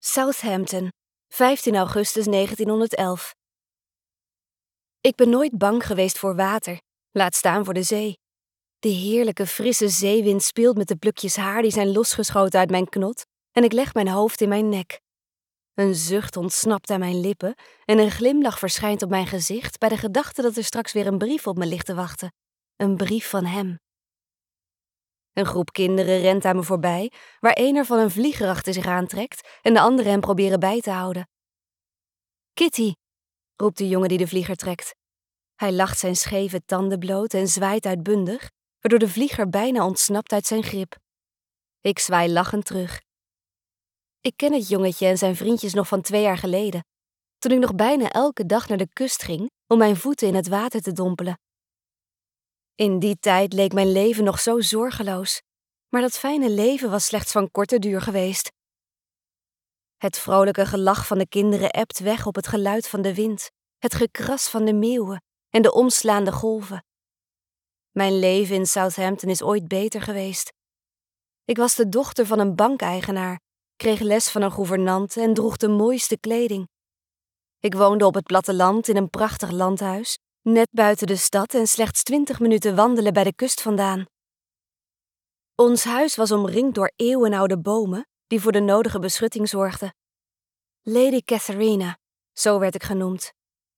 Southampton, 15 augustus 1911. Ik ben nooit bang geweest voor water, laat staan voor de zee. De heerlijke frisse zeewind speelt met de plukjes haar die zijn losgeschoten uit mijn knot en ik leg mijn hoofd in mijn nek. Een zucht ontsnapt aan mijn lippen en een glimlach verschijnt op mijn gezicht bij de gedachte dat er straks weer een brief op me ligt te wachten. Een brief van hem. Een groep kinderen rent aan me voorbij, waar een ervan een vlieger achter zich aantrekt en de anderen hem proberen bij te houden. Kitty, roept de jongen die de vlieger trekt. Hij lacht zijn scheve tanden bloot en zwaait uitbundig, waardoor de vlieger bijna ontsnapt uit zijn grip. Ik zwaai lachend terug. Ik ken het jongetje en zijn vriendjes nog van 2 jaar geleden, toen ik nog bijna elke dag naar de kust ging om mijn voeten in het water te dompelen. In die tijd leek mijn leven nog zo zorgeloos, maar dat fijne leven was slechts van korte duur geweest. Het vrolijke gelach van de kinderen ebt weg op het geluid van de wind, het gekras van de meeuwen en de omslaande golven. Mijn leven in Southampton is ooit beter geweest. Ik was de dochter van een bankeigenaar, kreeg les van een gouvernante en droeg de mooiste kleding. Ik woonde op het platteland in een prachtig landhuis, net buiten de stad en slechts 20 minuten wandelen bij de kust vandaan. Ons huis was omringd door eeuwenoude bomen die voor de nodige beschutting zorgden. Lady Catharina, zo werd ik genoemd.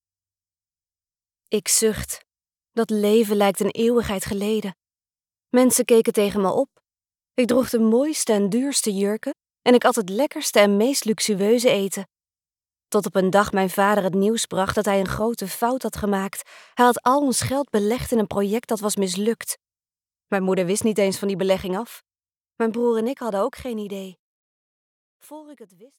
Ik zucht. Dat leven lijkt een eeuwigheid geleden. Mensen keken tegen me op. Ik droeg de mooiste en duurste jurken en ik at het lekkerste en meest luxueuze eten. Tot op een dag mijn vader het nieuws bracht dat hij een grote fout had gemaakt. Hij had al ons geld belegd in een project dat was mislukt. Mijn moeder wist niet eens van die belegging af. Mijn broer en ik hadden ook geen idee. Voor ik het wist...